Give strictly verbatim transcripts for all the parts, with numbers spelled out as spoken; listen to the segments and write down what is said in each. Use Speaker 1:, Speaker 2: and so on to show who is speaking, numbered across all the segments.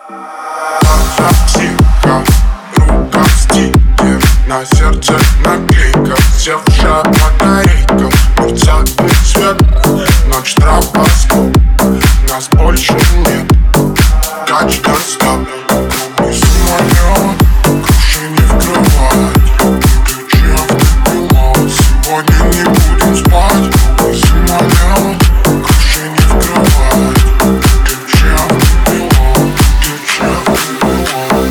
Speaker 1: Тактика, рука в стике, на сердце наклейка, севшая батарейка, мерцает свет, ночь стробоскоп, нас больше нет. Тач доставлен, и самолет, крыши не вкрывать, ключи автопилот, сегодня не будем спать. И самолет, крыши не вкрывать, ключи автопилот, ключи автопилот.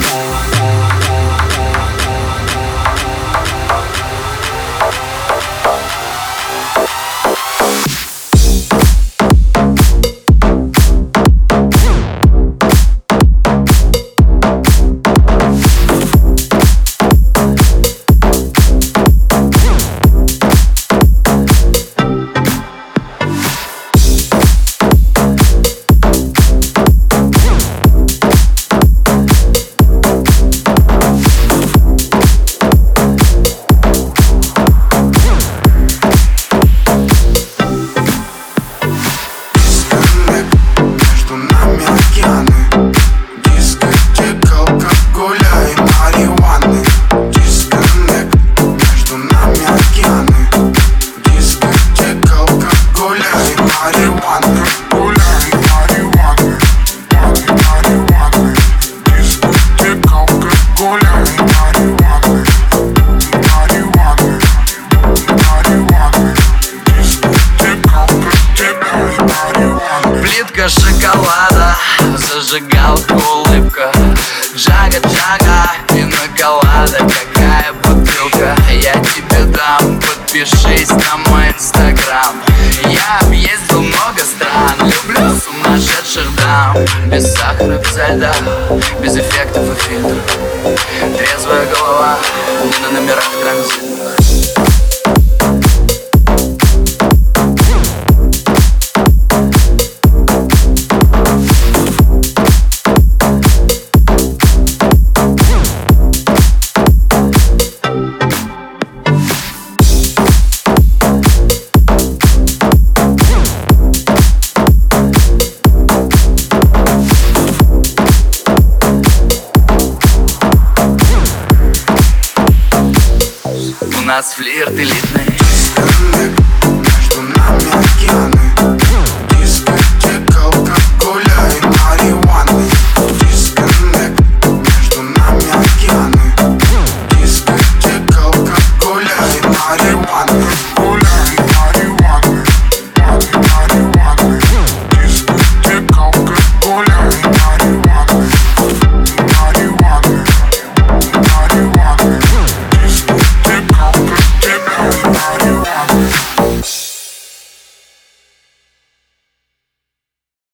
Speaker 2: Плитка шоколада, зажигалка, улыбка, джага-джага, пиноколада, какая бутылка. Я тебе дам, подпишись на мой инстаграм. Я объездил много стран, люблю сумасшедших дам. Без сахара, без льда, без эффектов и фильтров. Трезвая голова, не на номерах транзитных. У нас флирт элитный,